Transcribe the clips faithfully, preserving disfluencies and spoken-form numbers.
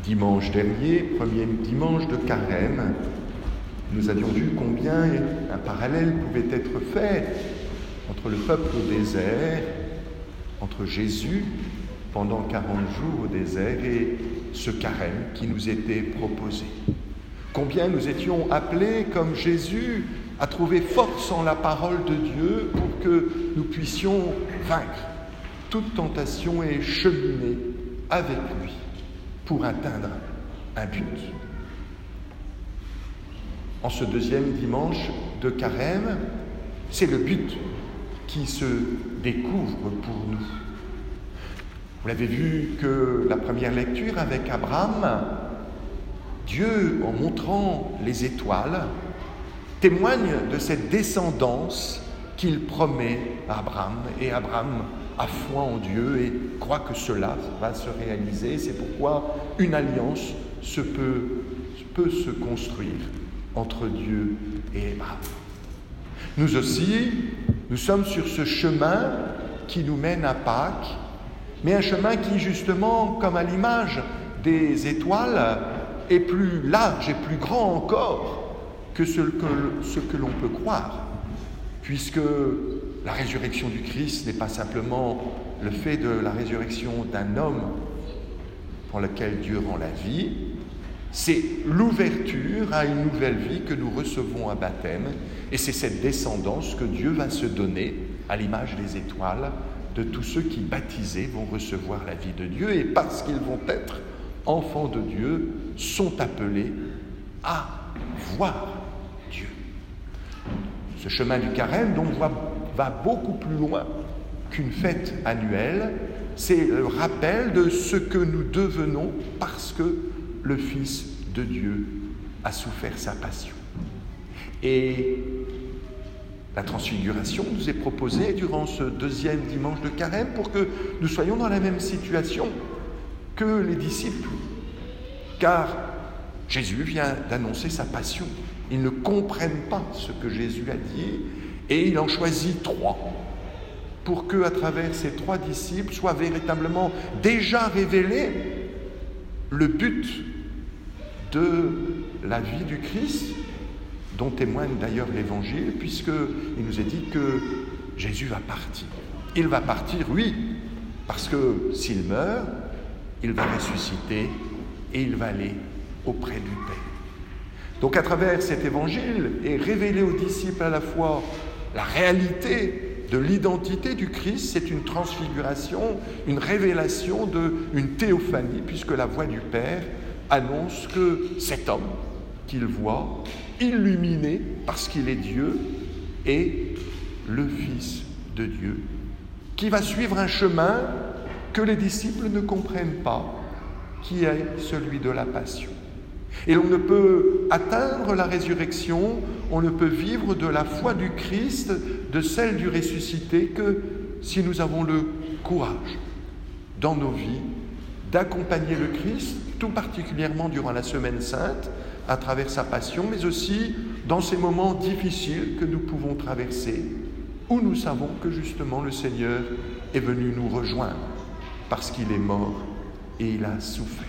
Dimanche dernier, premier dimanche de Carême, nous avions vu combien un parallèle pouvait être fait entre le peuple au désert, entre Jésus pendant quarante jours au désert et ce carême qui nous était proposé. Combien nous étions appelés, comme Jésus, à trouver force en la parole de Dieu pour que nous puissions vaincre toute tentation et cheminer avec lui pour atteindre un but. En ce deuxième dimanche de Carême, c'est le but qui se découvre pour nous. Vous l'avez vu que la première lecture avec Abraham, Dieu, en montrant les étoiles, témoigne de cette descendance qu'il promet à Abraham. Et Abraham a foi en Dieu et croit que cela va se réaliser. C'est pourquoi une alliance se peut, peut se construire entre Dieu et Abraham. Nous aussi, nous sommes sur ce chemin qui nous mène à Pâques, mais un chemin qui, justement, comme à l'image des étoiles, est plus large et plus grand encore que ce que, ce que l'on peut croire, puisque la résurrection du Christ n'est pas simplement le fait de la résurrection d'un homme pour lequel Dieu rend la vie, c'est l'ouverture à une nouvelle vie que nous recevons à baptême, et c'est cette descendance que Dieu va se donner à l'image des étoiles de tous ceux qui, baptisés, vont recevoir la vie de Dieu, et parce qu'ils vont être enfants de Dieu, sont appelés à voir Dieu. Ce chemin du carême, donc, va, va beaucoup plus loin qu'une fête annuelle. C'est le rappel de ce que nous devenons parce que le Fils de Dieu a souffert sa passion. Et la transfiguration nous est proposée durant ce deuxième dimanche de Carême pour que nous soyons dans la même situation que les disciples. Car Jésus vient d'annoncer sa passion. Ils ne comprennent pas ce que Jésus a dit et il en choisit trois pour que, à travers ces trois disciples, soit véritablement déjà révélé le but de la vie du Christ, dont témoigne d'ailleurs l'Évangile, puisqu'il nous est dit que Jésus va partir. Il va partir, oui, parce que s'il meurt, il va ressusciter et il va aller auprès du Père. Donc à travers cet évangile est révélé aux disciples à la fois la réalité de l'identité du Christ, c'est une transfiguration, une révélation, de, une théophanie, puisque la voix du Père annonce que cet homme qu'il voit, illuminé parce qu'il est Dieu, est le Fils de Dieu, qui va suivre un chemin que les disciples ne comprennent pas, qui est celui de la passion. Et l'on ne peut atteindre la résurrection, on ne peut vivre de la foi du Christ, de celle du ressuscité, que si nous avons le courage dans nos vies d'accompagner le Christ, tout particulièrement durant la Semaine Sainte, à travers sa passion, mais aussi dans ces moments difficiles que nous pouvons traverser, où nous savons que justement le Seigneur est venu nous rejoindre, parce qu'il est mort et il a souffert.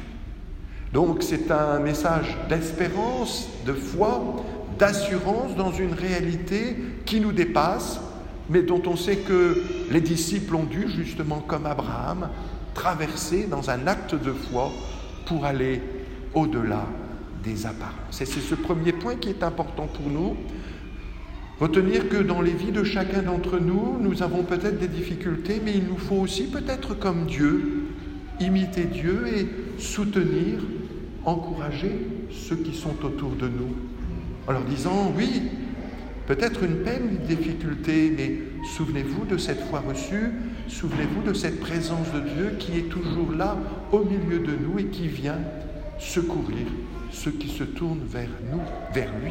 Donc c'est un message d'espérance, de foi, d'assurance dans une réalité qui nous dépasse, mais dont on sait que les disciples ont dû, justement comme Abraham, traverser dans un acte de foi pour aller au-delà des apparences. Et c'est ce premier point qui est important pour nous. Retenir que dans les vies de chacun d'entre nous, nous avons peut-être des difficultés, mais il nous faut aussi, peut-être comme Dieu, imiter Dieu et soutenir, encourager ceux qui sont autour de nous, en leur disant, oui, peut-être une peine, une difficulté, mais souvenez-vous de cette foi reçue, souvenez-vous de cette présence de Dieu qui est toujours là, au milieu de nous et qui vient secourir ceux qui se tournent vers nous, vers lui.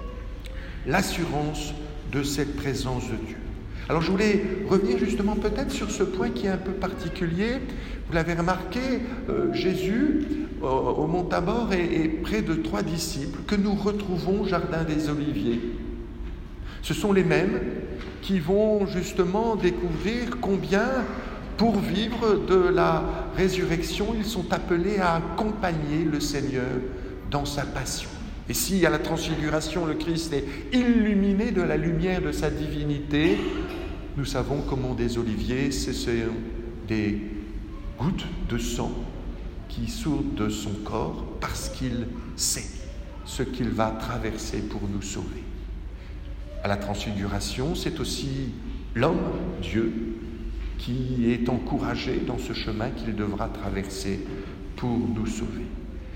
L'assurance de cette présence de Dieu. Alors je voulais revenir justement peut-être sur ce point qui est un peu particulier. Vous l'avez remarqué, euh, Jésus euh, au mont Tabor est, est près de trois disciples que nous retrouvons au Jardin des Oliviers. Ce sont les mêmes qui vont justement découvrir combien pour vivre de la résurrection, ils sont appelés à accompagner le Seigneur dans sa passion. Et si à la transfiguration, le Christ est illuminé de la lumière de sa divinité, nous savons qu'au mont des Oliviers, ce sont des gouttes de sang qui sortent de son corps parce qu'il sait ce qu'il va traverser pour nous sauver. À la transfiguration, c'est aussi l'homme, Dieu, qui est encouragé dans ce chemin qu'il devra traverser pour nous sauver.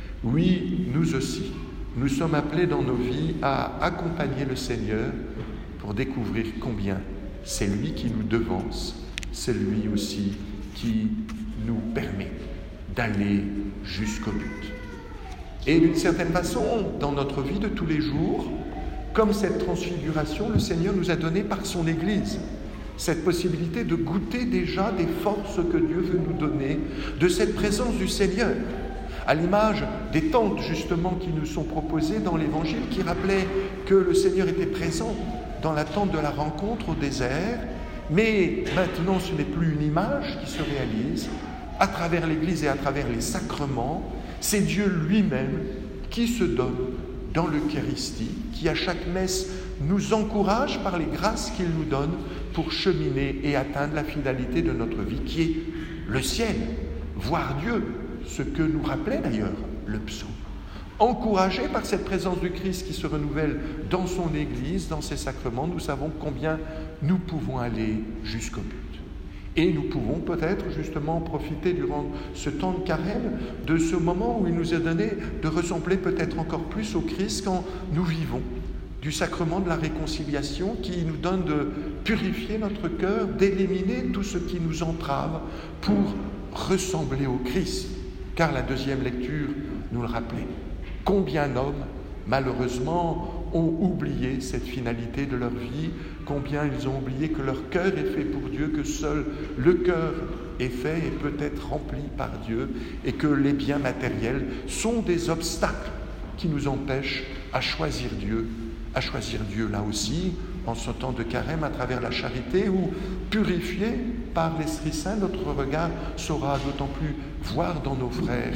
Oui, nous aussi, nous sommes appelés dans nos vies à accompagner le Seigneur pour découvrir combien c'est lui qui nous devance, c'est lui aussi qui nous permet d'aller jusqu'au but. Et d'une certaine façon, dans notre vie de tous les jours, comme cette transfiguration, le Seigneur nous a donné par son Église cette possibilité de goûter déjà des forces que Dieu veut nous donner, de cette présence du Seigneur, à l'image des tentes justement qui nous sont proposées dans l'Évangile, qui rappelaient que le Seigneur était présent dans la tente de la rencontre au désert, mais maintenant ce n'est plus une image qui se réalise, à travers l'Église et à travers les sacrements, c'est Dieu lui-même qui se donne dans l'Eucharistie, qui à chaque messe nous encourage par les grâces qu'il nous donne pour cheminer et atteindre la finalité de notre vie, qui est le ciel, voir Dieu, ce que nous rappelait d'ailleurs le psaume. Encouragés par cette présence du Christ qui se renouvelle dans son Église, dans ses sacrements, nous savons combien nous pouvons aller jusqu'au but. Et nous pouvons peut-être justement profiter durant ce temps de carême de ce moment où il nous est donné de ressembler peut-être encore plus au Christ quand nous vivons du sacrement de la réconciliation qui nous donne de purifier notre cœur, d'éliminer tout ce qui nous entrave pour ressembler au Christ. Car la deuxième lecture nous le rappelait. Combien d'hommes, malheureusement, ont oublié cette finalité de leur vie, combien ils ont oublié que leur cœur est fait pour Dieu, que seul le cœur est fait et peut être rempli par Dieu, et que les biens matériels sont des obstacles qui nous empêchent à choisir Dieu, à choisir Dieu là aussi, en ce temps de carême, à travers la charité, où, purifié par l'Esprit Saint, notre regard saura d'autant plus voir dans nos frères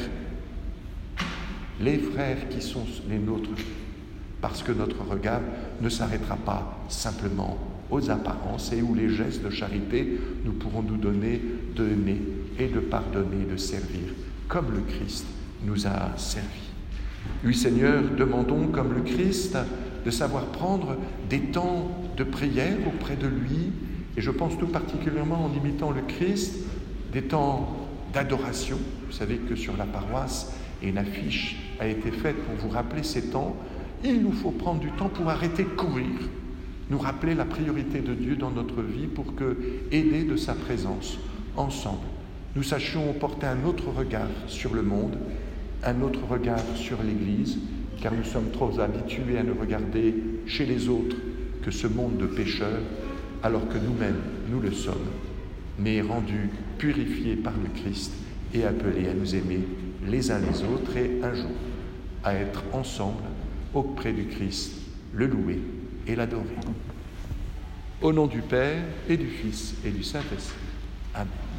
les frères qui sont les nôtres, parce que notre regard ne s'arrêtera pas simplement aux apparences et où les gestes de charité nous pourront nous donner d'aimer et de pardonner, de servir, comme le Christ nous a servi. Oui, Seigneur, demandons, comme le Christ, de savoir prendre des temps de prière auprès de lui, et je pense tout particulièrement en imitant le Christ, des temps d'adoration. Vous savez que sur la paroisse, une affiche a été faite pour vous rappeler ces temps. Il nous faut prendre du temps pour arrêter de courir, nous rappeler la priorité de Dieu dans notre vie pour que, aidés de sa présence, ensemble, nous sachions porter un autre regard sur le monde, un autre regard sur l'Église, car nous sommes trop habitués à ne regarder chez les autres que ce monde de pécheurs, alors que nous-mêmes, nous le sommes, mais rendus purifiés par le Christ et appelés à nous aimer les uns les autres et un jour à être ensemble auprès du Christ, le louer et l'adorer. Au nom du Père et du Fils et du Saint-Esprit. Amen.